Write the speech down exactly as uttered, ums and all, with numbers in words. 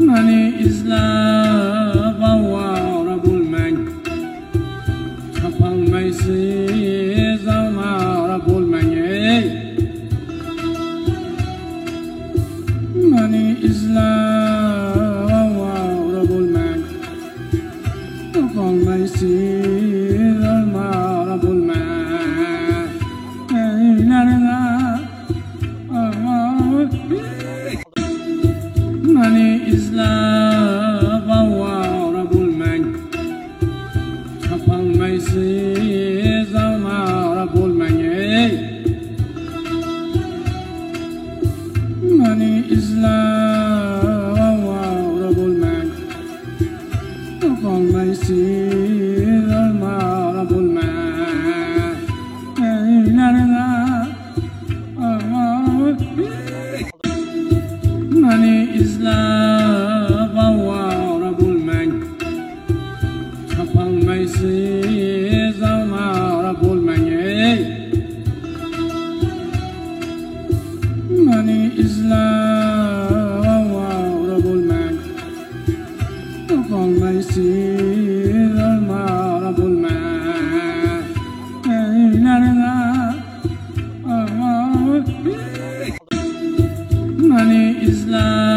meni izlab ovora bo'lmang, topolmaysiz ovora bo'lmang. Ey meni izlab ovora bo'lmang, topolmaysiz ovora bo'lmang. Eylarida meni izlab ovora bo'lmang, topolmaysiz ovora bo'lmang. Ey meni izlab ovora bo'lmang, topolmaysiz ovora bo'lmang. Eylarida meni izlab ovora bo'lmang, topolmaysiz ovora bo'lmang. Ey meni izlab ovora bo'lmang, topolmaysiz ovora bo'lmang. Eylarida meni izlab